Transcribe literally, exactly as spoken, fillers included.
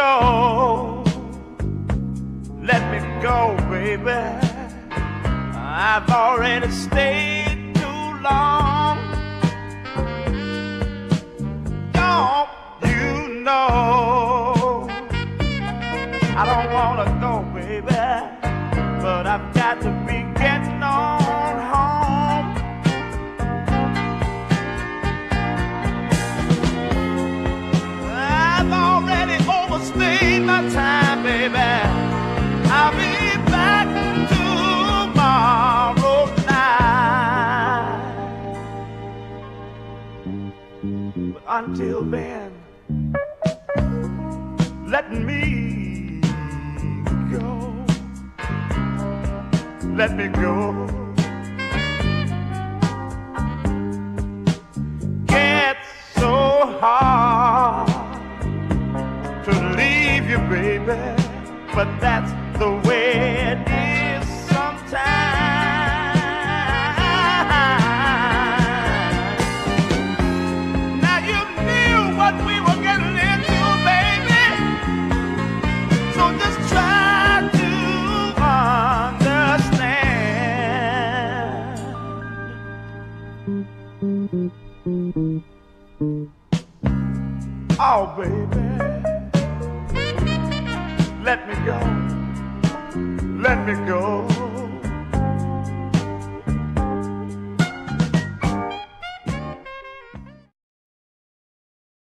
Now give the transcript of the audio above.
go. Let me go, baby. I've already stayed too long. Don't you know I don't wanna go, baby, but I've got to be getting on home. I've already overstayed my time, baby. I'll be back tomorrow night. But until then, let me go. Let me go. It's so hard to leave you, baby, but that's the way it is sometimes. Now you knew what we were getting into, baby, so just try to understand. Oh, baby, let me go. Let me go.